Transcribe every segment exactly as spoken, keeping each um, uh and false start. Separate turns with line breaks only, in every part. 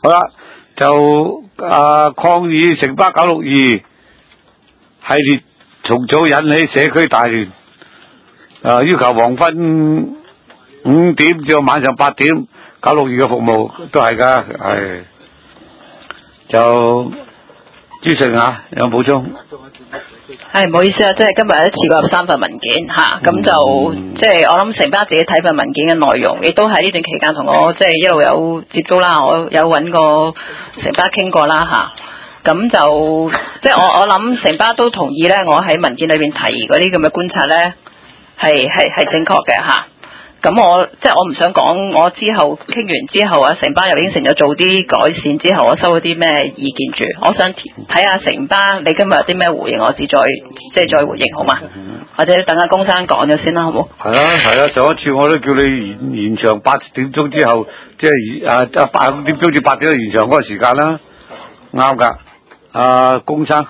好啦，就啊抗議城巴九六二系列重組引起社區大亂，啊要求黃昏五點至到晚上八點九六二嘅服務都係噶，係就朱成啊有冇補充？
係唔好意思啊，即係今日一次過有三份文件嚇，咁、啊、就、嗯、即係我諗城巴自己睇份文件嘅內容，亦都喺呢段期間同我即係一路有接觸啦，我有揾過城巴傾過啦嚇，咁、啊、就即係我我諗城巴都同意咧，我喺文件裏邊提嗰啲咁嘅觀察咧係係係正確嘅嚇。咁我即係我唔想講，我之後傾完之後啊，城巴又應承咗做啲改善之後，我收咗啲咩意見住？我想睇下城巴你今日有啲咩回應，我至再即係再回應好嘛？或者等阿公生講咗先啦，好冇？係
啊係啊，上一次我都叫你延延長八點鐘之後，即係啊啊八點鐘至八點延長嗰個時間啦，啱㗎。阿公生。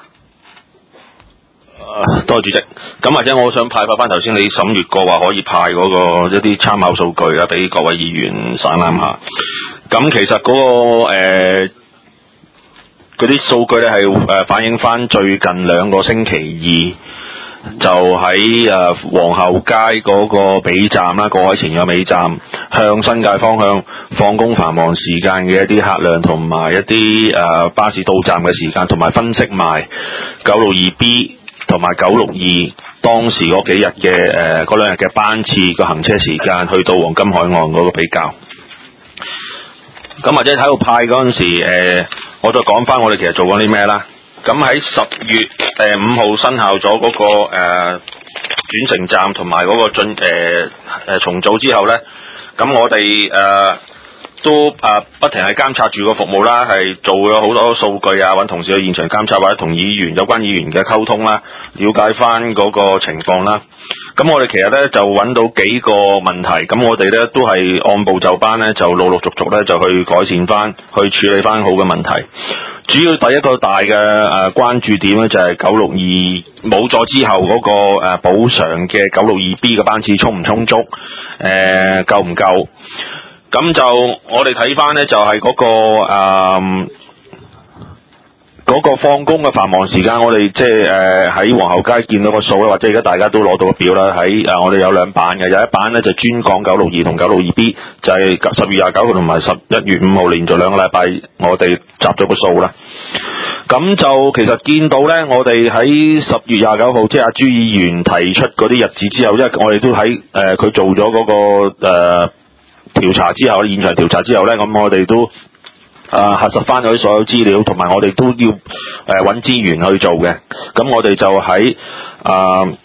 誒，多謝主席。咁或者我想派發翻頭先你審閱過話可以派嗰個一啲參考數據啊，俾各位議員省覽下。咁其實嗰、那個誒嗰啲數據咧係誒反映翻最近兩個星期二就喺誒皇后街嗰個尾站啦，過海前嘅尾站向新界方向放工繁忙時間嘅一啲客量，同埋一啲誒、呃、巴士到站嘅時間，同埋分析埋九六二 B。同埋九六二當時嗰幾日嘅誒嗰兩日嘅班次個行車時間，去到黃金海岸嗰個比較。咁或者喺度派嗰陣時，誒、呃、我再講翻我哋其實做過啲咩啦。咁喺十月誒五號生效咗嗰、那個誒、呃、轉乘站同埋嗰個進誒誒、呃、重組之後咧，咁我哋誒。呃都啊不停係監察住個服務啦，係做咗好多數據啊，揾同事去現場監察，或者同議員有關議員嘅溝通啦，了解翻嗰個情況啦。咁我哋其實咧就揾到幾個問題，咁我哋咧都係按部就班咧，就陸陸續續咧就去改善翻，去處理翻好嘅問題。主要第一個大嘅誒、呃、關注點咧就係九六二冇咗之後嗰、那個誒、呃、補償嘅九六二 B 嘅班次充唔充足，誒、呃、夠唔夠？咁就我哋睇翻呢，就係嗰個誒嗰個放工嘅繁忙時間，我哋即係誒喺皇后街見到個數啦，或者而家大家都攞到個表啦。喺誒我哋有兩版嘅，有一版呢就專講九六二同九六二 B，就係十月廿九號同埋十一月五號連續兩個禮拜，我哋集咗個數啦。咁就其實見到呢，我哋喺十月廿九號，即係阿朱議員提出嗰啲日子之後，因為我哋都喺誒佢做咗嗰、那個誒。呃調查之後，現場調查之後呢，咁我哋都啊核實翻嗰啲所有資料，同埋我哋都要誒揾資源去做嘅。咁我哋就喺啊、呃、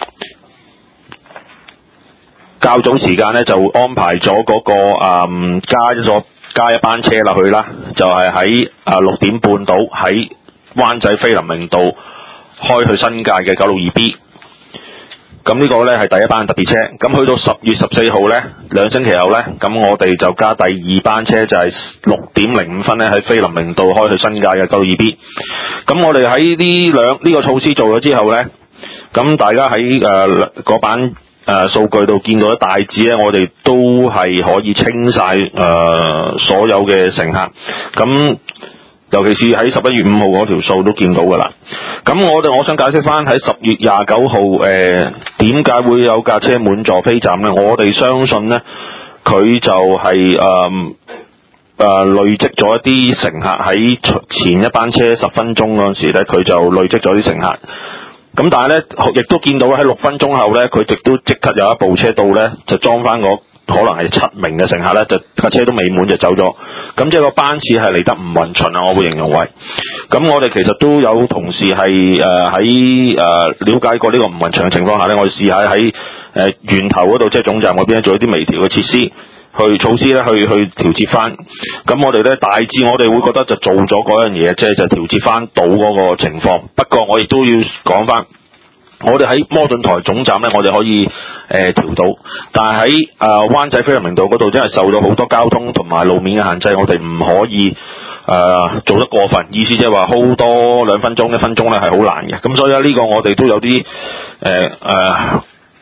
較早時間呢，就安排咗嗰、那個啊、呃、加咗加一班車落去啦，就係喺啊六點半到喺灣仔菲林明道開去新界嘅九六二 B。咁呢個呢係第一班特別車，咁去到十月十四號呢，兩星期後呢，咁我哋就加第二班車，就係六點零五分呢喺菲林明道開去新界嘅九六二 B。咁我哋喺呢兩呢個措施做咗之後呢，咁大家喺誒嗰版誒數據度見到咧，大致呢，我哋都係可以清晒誒、呃、所有嘅乘客。咁尤其是喺十一月五號嗰條數都見到噶啦。咁我哋我想解釋翻喺十月廿九號誒點解會有架車滿座飛站呢？我哋相信呢，佢就係誒誒累積咗一啲乘客喺前一班車十分鐘嗰陣時呢，佢就累積咗啲乘客。咁但係呢，亦都見到喺六分鐘後呢，佢亦都即刻有一部車到呢，就裝翻個。可能係七名嘅乘客咧，就架車都未滿就走咗。咁即係個班次係嚟得唔勻循啊！我會形容為。咁我哋其實都有同事係誒喺誒了解過呢個唔勻循嘅情況下咧，我哋試下喺誒源頭嗰度，即係總站嗰邊做一啲微調嘅設施，去措施咧，去去調節翻。咁我哋咧大致我哋會覺得就做咗嗰樣嘢，即係就調節翻到嗰個情況。不過我亦都要講翻。我哋喺摩頓台總站咧，我哋可以誒、呃、調到，但係喺誒灣仔菲林明道嗰度，真係受到好多交通同埋路面嘅限制，我哋唔可以誒、呃、做得過分。意思即係話 hold 多兩分鐘、一分鐘咧係好難嘅。咁所以呢個我哋都有啲誒誒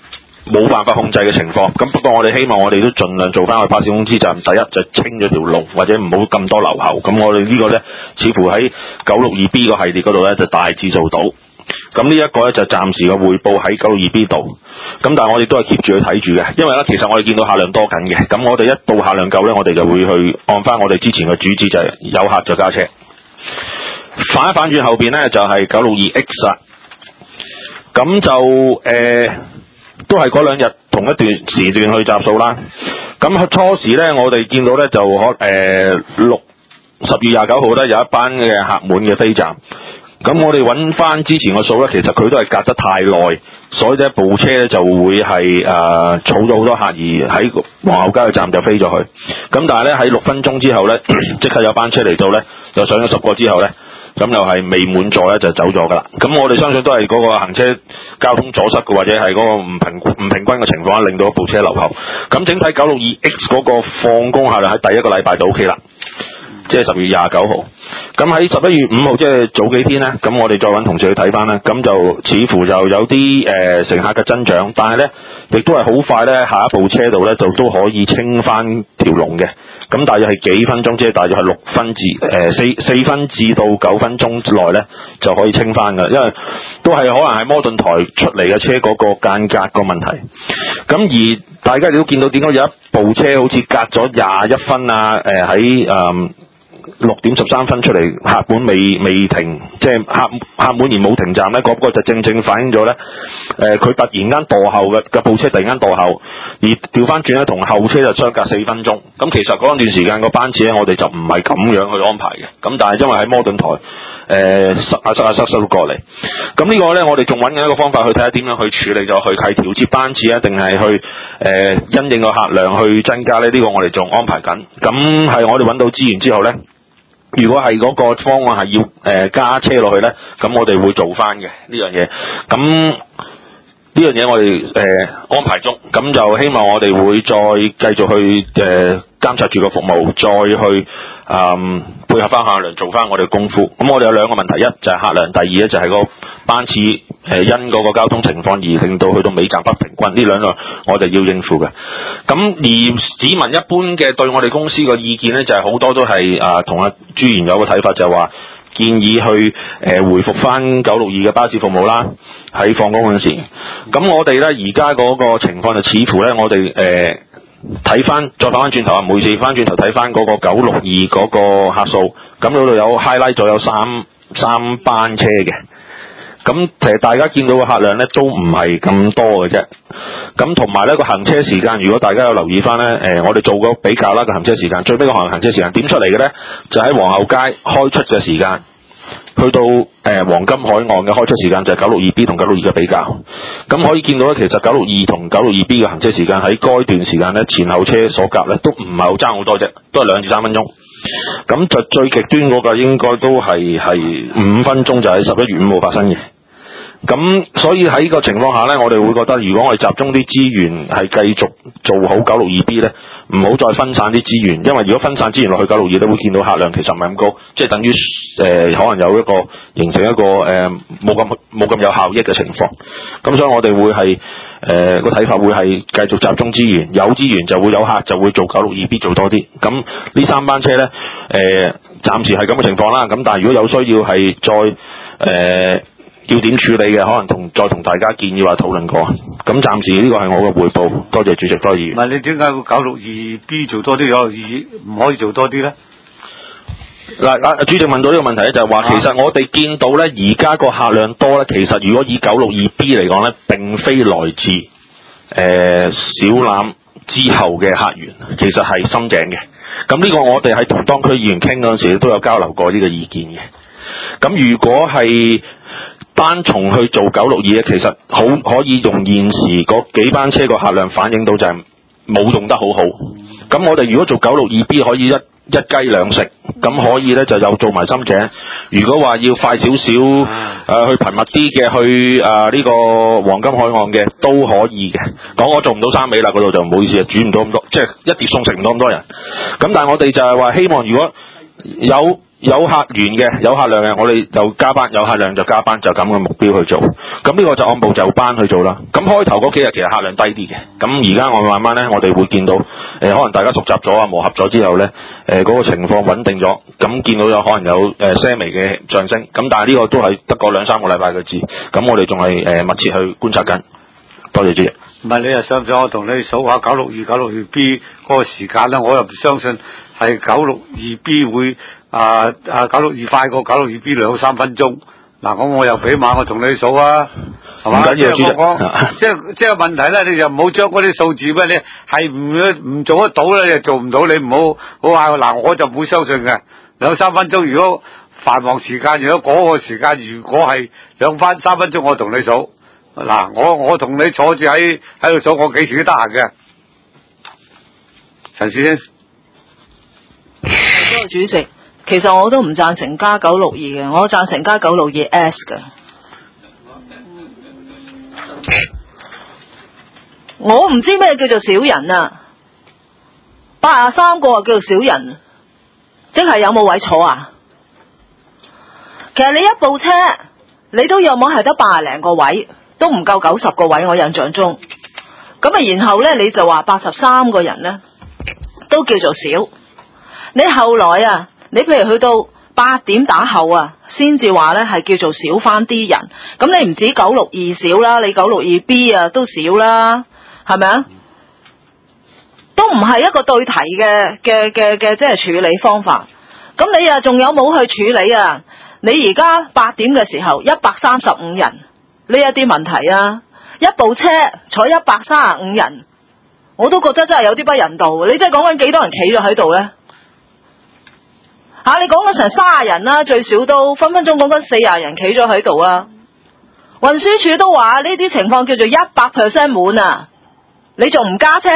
冇辦法控制嘅情況。咁不過我哋希望我哋都盡量做翻個巴士公司站，第一就清咗條路，或者唔好咁多留後。咁我哋呢個咧，似乎喺九六二 B 個系列嗰度咧就大致做到。咁呢一個咧就暫時嘅匯報喺九六二 B 度。咁但係我哋都係 keep 住去睇住嘅，因為咧其實我哋見到客量多緊嘅。咁我哋一到客量夠咧，我哋就會去按翻我哋之前嘅主旨，就係有客就加車。反一反轉後邊咧就係九六二 X 啦。咁就誒、呃、都係嗰兩日同一段時段去集數啦。咁初時咧我哋見到咧就可誒六十月廿九號咧有一班嘅客滿嘅飛站。咁我哋揾翻之前個數咧，其實佢都係隔得太耐，所以呢部車咧就會係誒儲咗好多客而喺皇后街嘅站就飛咗去。咁但係咧喺六分鐘之後咧，即刻有班車嚟到咧，就上咗十個之後咧，咁又係未滿座咧就走咗噶啦。咁我哋相信都係嗰個行車交通阻塞嘅，或者係嗰個唔平唔平均嘅情況，令到部車留後。咁整體九六二 X 嗰個放工客量喺第一個禮拜就 O K 啦。即係十月廿九號，咁喺十一月五號，即係早幾天咧，咁我哋再揾同事去睇翻啦，咁就似乎就有啲誒、呃、乘客嘅增長，但係咧亦都係好快咧，下一部車度咧就都可以清翻條龍嘅，咁大約係幾分鐘，即係大約係六分至誒四四分至到九分鐘之內咧就可以清翻㗎，因為都係可能係摩頓台出嚟嘅車嗰個間隔個問題，咁而大家亦都見到點解有一部車好似隔咗廿一分啊？誒喺誒六點十三分出嚟，客滿未未停，即係客客滿而冇停站咧，嗰、那個就正正反映咗咧，誒、呃、佢突然間墮後嘅嘅部車突然間墮後，而調翻轉咧同後車就相隔四分鐘。咁其實嗰段時間個班次咧，我哋就唔係咁樣去安排嘅。咁但係因為喺摩頓台誒、呃、塞啊塞啊塞塞到過嚟，咁呢個咧我哋仲揾緊一個方法去睇下點樣去處理，就去係調節班次啊，定係去誒、呃、因應個客量去增加咧？呢、這個我哋仲安排緊。咁係我哋揾到資源之後咧。如果係嗰個方案係要誒、呃、加車落去咧，咁我哋會做翻嘅呢樣嘢。咁呢樣嘢我哋誒、呃、安排中，咁就希望我哋會再繼續去誒、呃、監察住個服務，再去啊、呃、配合翻客量，做翻我哋功夫。咁我哋有兩個問題，一就係客量，第二咧就係個班次誒、呃、因嗰個交通情況而令到去到尾站不平均，呢兩個我哋要應付嘅。咁而市民一般嘅對我哋公司個意見咧，就係、是、好多都係啊同阿朱賢有個睇法，就係、是、話建議去誒、呃、回復翻九六二嘅巴士服務啦，喺放工嗰陣時。咁我哋咧而家嗰個情況就似乎咧，我哋誒睇翻再翻翻轉頭啊，每次翻轉頭睇翻嗰個九六二嗰個客數，咁嗰度有 highlight 咗有三三班車嘅。咁其實大家見到嘅客量咧都唔係咁多嘅啫。咁同埋咧個行車時間，如果大家有留意翻咧，誒、呃、我哋做個比較啦，個行車時間最尾個行行車時間點出嚟嘅咧，就喺皇后街開出嘅時間，去到誒、呃、黃金海岸嘅開出時間就係九六二 B 同九六二嘅比較。咁可以見到咧，其實九六二同九六二 B 嘅行車時間喺該段時間咧，前後車所隔咧都唔係好爭好多啫，都係兩至三分鐘。咁就最極端嗰個應該都係係五分鐘，就喺十一月五號發生嘅。咁所以喺呢個情況下呢，我哋會覺得，如果我哋集中啲資源係繼續做好九六二 B 呢，唔好再分散啲資源，因為如果分散資源落去九六二，都會見到客量其實唔係咁高，即係等於誒、呃、可能有一個形成一個誒冇咁冇咁有效益嘅情況。咁所以我哋會係誒個睇法會係繼續集中資源，有資源就會有客，就會做九六二 B 做多啲。咁呢三班車呢，誒、呃、暫時係咁嘅情況啦。咁但係如果有需要係再誒。呃要點處理嘅，可能同再同大家建議話討論過。咁暫時呢個係我嘅匯報，多謝主席，多謝議員。
唔係你點解會九六二 B 做多啲，九六二唔可以做多啲咧？
嗱嗱，主席問到呢個問題咧，就係話其實我哋見到咧，而家個客量多咧，其實如果以九六二 B 嚟講咧，並非來自誒、呃、小欖之後嘅客源，其實係深井嘅。咁呢個我哋喺同當區議員傾嗰陣時都有交流過呢個意見嘅。咁如果係單從去做九六二咧，其實好可以用現時嗰幾班車個客量反映到就係冇用得好好。咁我哋如果做九六二 B 可以一一雞兩食，咁可以咧就有做埋深井。如果話要快少少，誒、呃、去頻密啲嘅去誒呢、呃這個黃金海岸嘅都可以嘅。講我做唔到三尾啦，嗰度就唔好意思啊，煮唔到咁多，即係一碟餸食唔到咁多人。咁但係我哋就係話希望如果有有客源嘅，有客量嘅，我哋就加班，有客量就加班，就咁嘅目標去做。咁呢個就按部就班去做啦。咁開頭嗰幾日其實客量低啲嘅，咁而家我慢慢咧，我哋會見到誒、呃，可能大家熟習咗啊，磨合咗之後咧，誒、呃、嗰、那個情況穩定咗，咁見到有可能有誒、呃、些微嘅上升。咁但係呢個都係得個兩三個禮拜嘅事，咁我哋仲係誒密切去觀察緊。多謝主席。
唔係你又想唔想我同你數下九六二九六二 B 嗰個時間咧？我又唔相信係九六二 B 會啊啊九六二快過九六二 B 兩三分鐘。嗱，咁我又俾馬我同你數啊，係嘛？
唔緊要，主席。
即係即係問題咧，你就唔好將嗰啲數字咩？你係唔唔做得到咧，你就做唔到。你唔好好話嗱，我就唔會相信嘅。兩三分鐘，如果繁忙時間，如果嗰個時間如果係兩分三分鐘，我同你數。嗱，我我同你坐住喺喺度數，我幾時都得閒嘅。陳先生，
多謝主席。其實我都唔贊成加九六二嘅，我贊成加九六二 S 嘅。我唔知咩叫做小人啊，八十三個叫做小人，即係有冇位坐啊？其實你一部車，你都有冇係得八廿零個位？都唔夠九十個位，我印象中。咁啊，然後呢，你就話八十三個人呢，都叫做少。你後來啊，你譬如去到八點打後啊，先至話呢係叫做少翻啲人。咁你唔止九六二少啦，你九六二 B 啊都少啦，係咪啊？都唔係一個對題嘅嘅嘅嘅，即係處理方法。咁你啊，仲有冇去處理啊？你而家八點嘅時候，一百三十五人。呢一啲問題啊，一部車坐一百三十五人，我都覺得真係有啲不人道。你真係講緊幾多人企咗喺度呢？吓、啊，你講緊成三十人啦，最少都分分鐘講緊四十人企咗喺度啊！運輸署都話呢啲情況叫做一百 percent 滿啊，你仲唔加車？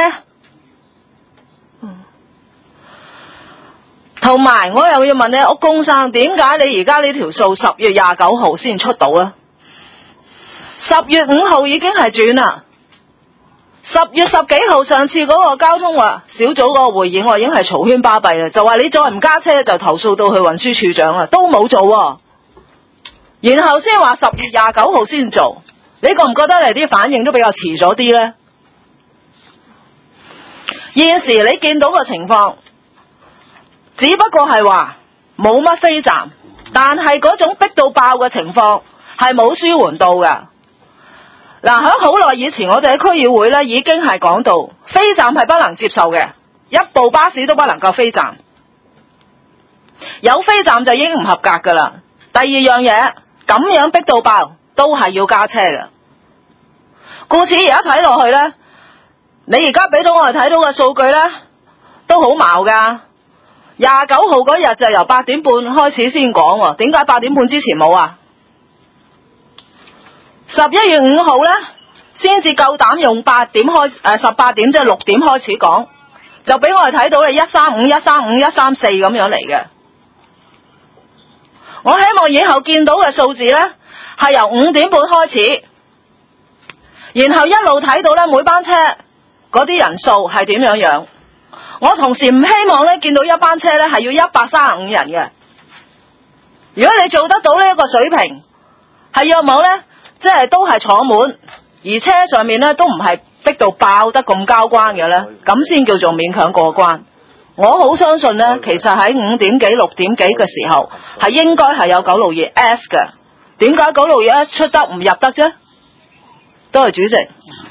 同埋我又要問你，屋公生，點解你而家呢條數十月廿九號先出到啊？十月五號已經係轉啦，十月十幾號上次嗰個交通話小組嗰個會議，我已經係嘈喧巴閉啦，就話你再唔加車就投訴到去運輸署長啦，都冇做喎，然後先話十月廿九號先做，你覺唔覺得你啲反應都比較遲咗啲呢？現時你見到嘅情況，只不過係話冇乜飛站，但係嗰種逼到爆嘅情況係冇舒緩到嘅。嗱，喺好耐以前，我哋喺區議會咧已經係講到飛站係不能接受嘅，一部巴士都不能夠飛站，有飛站就已經唔合格噶啦。第二樣嘢，咁樣逼到爆都係要加車嘅。故此而家睇落去呢，你而家俾到我哋睇到嘅數據呢，都好矛噶。廿九號嗰日就由八點半開始先講，點解八點半之前冇啊？十一月五號呢，先至夠膽用八點開誒十八點即係六點開始講，就俾我哋睇到你一三五一三五一三四咁樣嚟嘅。我希望以後見到嘅數字呢，係由五點半開始，然後一路睇到呢每班車嗰啲人數係點樣樣。我同時唔希望呢見到一班車呢係要一百三十五人嘅。如果你做得到呢一個水平，係約莫呢。即係都係坐滿，而車上面咧都唔係逼到爆得咁交關嘅咧，咁先叫做勉強過關。我好相信咧，其實喺五點幾六點幾嘅時候係應該係有九六二 S 嘅。點解九六二 S 出得唔入得啫？多謝主席。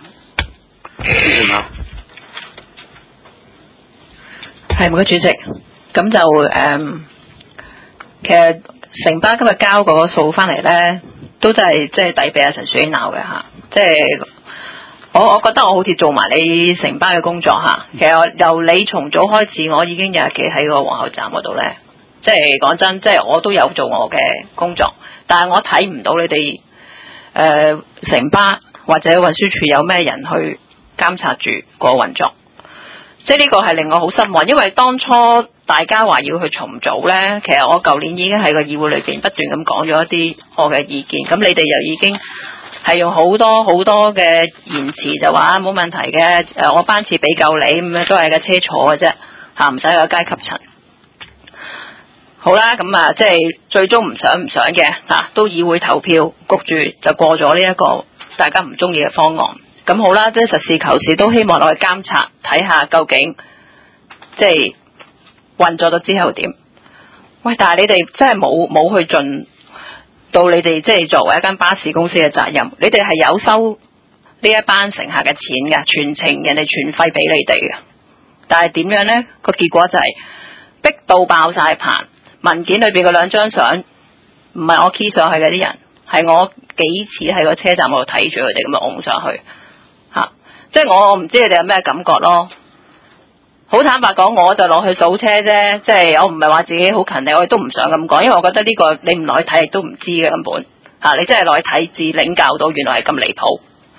係唔該主席，咁就誒、嗯，其實城巴今日交嗰個數翻嚟咧。都真係即係抵俾阿陳樹英鬧嘅嚇，即係我我覺得我好似做埋你城巴嘅工作嚇。其實由你從早開始，我已經有企喺個皇后站嗰度咧。即係講真，即係我都有做我嘅工作，但係我睇唔到你哋誒城巴或者運輸署有咩人去監察住個運作。即係呢個係令我好失望，因為當初大家話要去重組呢，其實我舊年已經喺個議會裏邊不斷咁講咗一啲我嘅意見，咁你哋又已經係用好多好多嘅言辭就話冇問題嘅，誒我班次俾夠你咁樣都係架車坐嘅啫，嚇唔使有階級層。 好啦，咁啊，即係最終唔想唔想嘅嚇，都議會投票焗住就過咗呢一個大家唔中意嘅方案。咁好啦，即係實事求是，都希望落去監察睇下究竟即係運作咗之後點。喂，但係你哋真係冇冇去盡到你哋即係作為一間巴士公司嘅責任，你哋係有收呢一班乘客嘅錢㗎，全程人哋全費俾你哋嘅。但係點樣呢？個結果就係逼到爆晒棚，文件裏邊嘅兩張相唔係我 key 上去嘅啲人，係我幾次喺個車站嗰度睇住佢哋咁樣拱上去嚇、啊，即係我唔知你哋有咩感覺咯。好坦白講，我就落去數車啫，即係我唔係話自己好勤力，我亦都唔想咁講，因為我覺得呢個你唔落去睇亦都唔知嘅根本嚇、啊，你真係落去睇至領教到原來係咁離譜。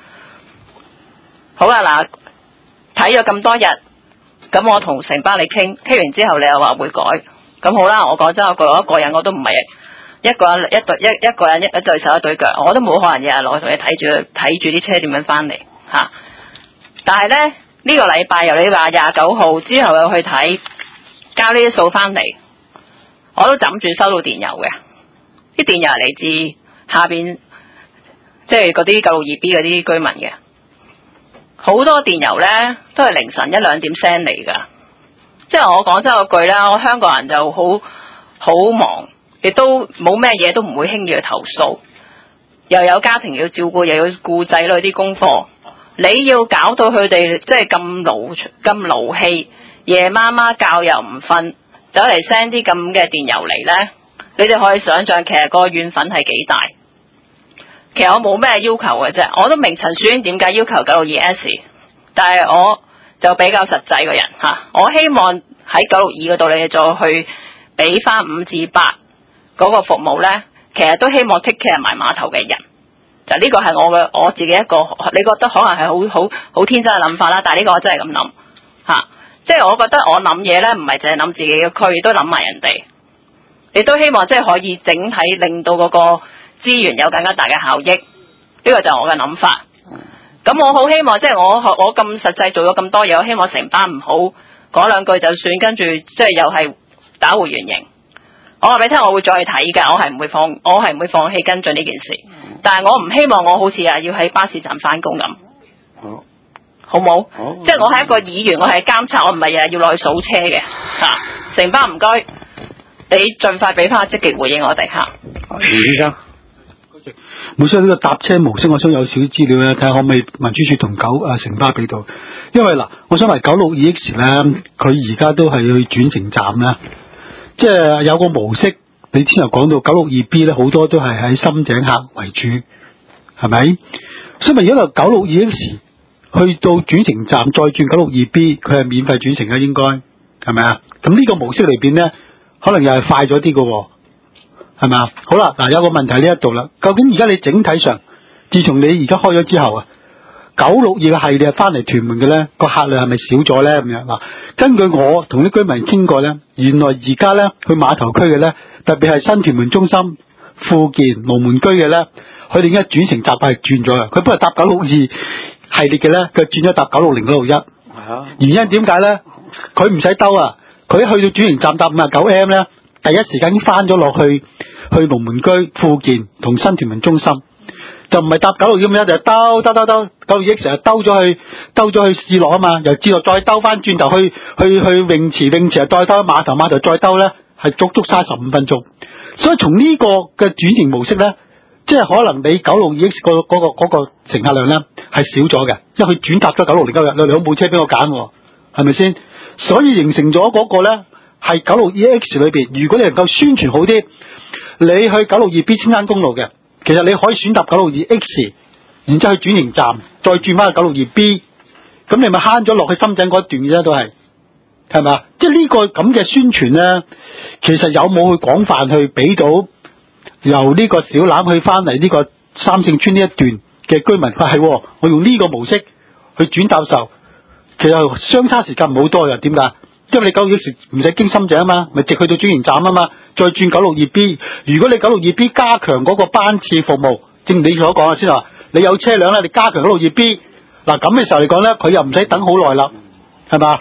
好啦，嗱，睇咗咁多日。咁我同城巴你傾傾完之後，你又話會改，咁好啦。我講真，我個一個人我都唔係一個人一對一一個人一一對手一對腳，我都冇可能日日落去同你睇住睇住啲車點樣翻嚟嚇。但係咧呢、呢個禮拜由你話廿九號之後又去睇交呢啲數翻嚟，我都枕住收到電郵嘅，啲電郵係嚟自下邊即係嗰啲九六二 B 嗰啲居民嘅。好多電郵呢都係凌晨一兩點 send 嚟㗎，即係我講真嗰句啦，我香港人就好好忙，亦都冇咩嘢都唔會輕易去投訴，又有家庭要照顧，又要顧仔女啲功課，你要搞到佢哋即係咁勞咁勞氣，夜媽媽覺又唔瞓，走嚟 send 啲咁嘅電郵嚟呢，你哋可以想象其實個怨憤係幾大。其實我冇咩要求嘅啫，我都明陳樹英點解要求九六二 S， 但係我就比較實際嘅人嚇，我希望喺九六二嗰度你哋再去俾翻五至八嗰個服務呢，其實都希望 take care 埋碼頭嘅人，就呢個係我嘅我自己一個，你覺得可能係好好好天真嘅諗法啦，但係呢個我真係咁諗嚇，即係我覺得我諗嘢呢，唔係淨係諗自己嘅區，亦都諗埋人哋，亦都希望即係可以整體令到嗰個資源有更加大嘅效益，呢、這個就係我嘅諗法。咁我好希望即係我我咁實際做咗咁多嘢，我希望成班唔好講兩句就算，跟住即係又係打回原形。我話俾你聽，我會再去睇㗎，我係唔會放，我係唔會放棄跟進呢件事。但係我唔希望我好似啊要喺巴士站返工咁。好，好冇？好，即係我係一個議員，我係監察，我唔係日日要落去數車嘅嚇。成班唔該，你盡快俾翻積極回應我哋嚇。余先生。
冇錯，呢個搭車模式，我想有少少資料咧，睇下可唔可以民主處同九啊城巴俾到。因為嗱，我想話九六二 X 咧，佢而家都係去轉乘站啦，即係有個模式。你之前又講到九六二 B 咧，好多都係喺深井客為主，係咪？所以咪如果九六二 X 去到轉乘站再轉九六二 B， 佢係免費轉乘嘅，應該係咪啊？咁呢個模式裏邊咧，可能又係快咗啲嘅。係咪啊？好啦，嗱，有個問題呢一度啦。究竟而家你整體上，自從你而家開咗之後啊，九六二嘅系列翻嚟屯門嘅咧，個客量係咪少咗咧？咁樣嗱，根據我同啲居民傾過咧，原來而家咧去碼頭區嘅咧，特別係新屯門中心、富健、龍門居嘅咧，佢哋而家轉乘習慣係轉咗嘅。佢本來搭九六二系列嘅咧，佢轉咗搭九六零、九六一。係啊。原因點解咧？佢唔使兜啊，佢去到轉乘站搭五十九 M 咧，第一時間已經翻咗落去。去龍門居、富健同新屯門中心，就唔係搭九六二咁樣，就兜兜兜兜九六 X 成日兜咗去，兜咗去置樂啊嘛，由置樂再兜翻轉頭去去去泳池，泳池又再兜碼頭，碼頭再兜咧，係足足嘥十五分鐘。所以從呢個嘅轉型模式咧，即係可能你九六二 X 嗰嗰個嗰個乘客量咧係少咗嘅，因為佢轉搭咗九六零今日，你兩部車俾我揀，係咪先？所以形成咗嗰個咧係九六二 X 裏邊，如果你能夠宣傳好啲。你去九六二 B 青山公路嘅，其實你可以選擇九六二 X， 然之後去轉型站，再轉翻去九六二 B， 咁你咪慳咗落去深圳嗰一段嘅啫，都係，係咪啊？即係呢個咁嘅宣傳咧，其實有冇去廣泛去俾到由呢個小欖去翻嚟呢個三聖村呢一段嘅居民？佢係，我用呢個模式去轉搭時候，其實相差時間唔好多嘅，點解？因為你九六 X 唔使經深井啊嘛，咪直去到轉型站啊嘛。再轉九六二 B， 如果你九六二 B 加強嗰個班次服務，正如你所講啊，先話你有車輛咧，你加強九六二 B， 嗱咁嘅時候嚟講咧，佢又唔使等好耐啦，係嘛？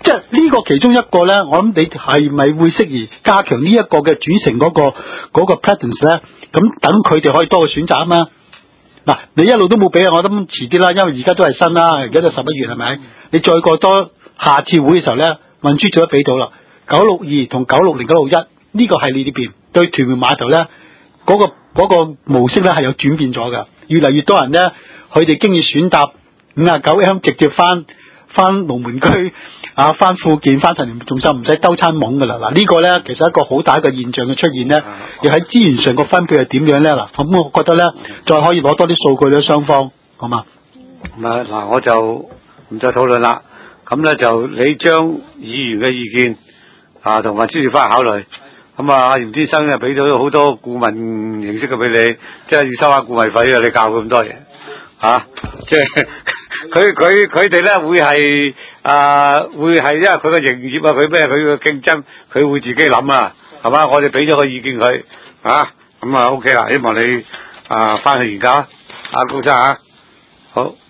即係呢個其中一個咧，我諗你係咪會適宜加強呢一個嘅主城嗰、嗰個嗰、嗰個 presence 咧？咁等佢哋可以多個選擇啊嘛。嗱，你一路都冇俾啊，我諗遲啲啦，因為而家都係新啦，而家都十一月係咪？你再過多下次會嘅時候咧，運輸組都俾到啦。九六二同九六零九六一呢個系列裏邊對屯門碼頭咧嗰、嗰個嗰、嗰個模式咧係有轉變咗㗎，越嚟越多人咧，佢哋經已選搭五啊九 M 直接翻翻龍門區啊，翻富健翻陳年中心，唔使兜餐懵㗎啦。嗱、呢個、呢個咧其實一個好大一個現象嘅出現咧，又喺資源上個分配係點樣咧？嗱，咁我覺得咧再可以攞多啲數據咧，雙方好嘛？
咁啊嗱，我就唔再討論啦。咁咧就你將議員嘅意見啊同埋專業翻考慮。咁啊，阿嚴先生咧俾咗好多顧問形式嘅俾你，即係要收下顧問費啊！你教佢咁多嘢嚇，即係佢佢佢哋咧會係啊會係因為佢嘅營業啊，佢咩佢嘅競爭，佢會自己諗啊，係嘛？我哋俾咗個意見佢啊，咁啊 OK 啦，希望你啊翻去研究啊，阿高生啊，好。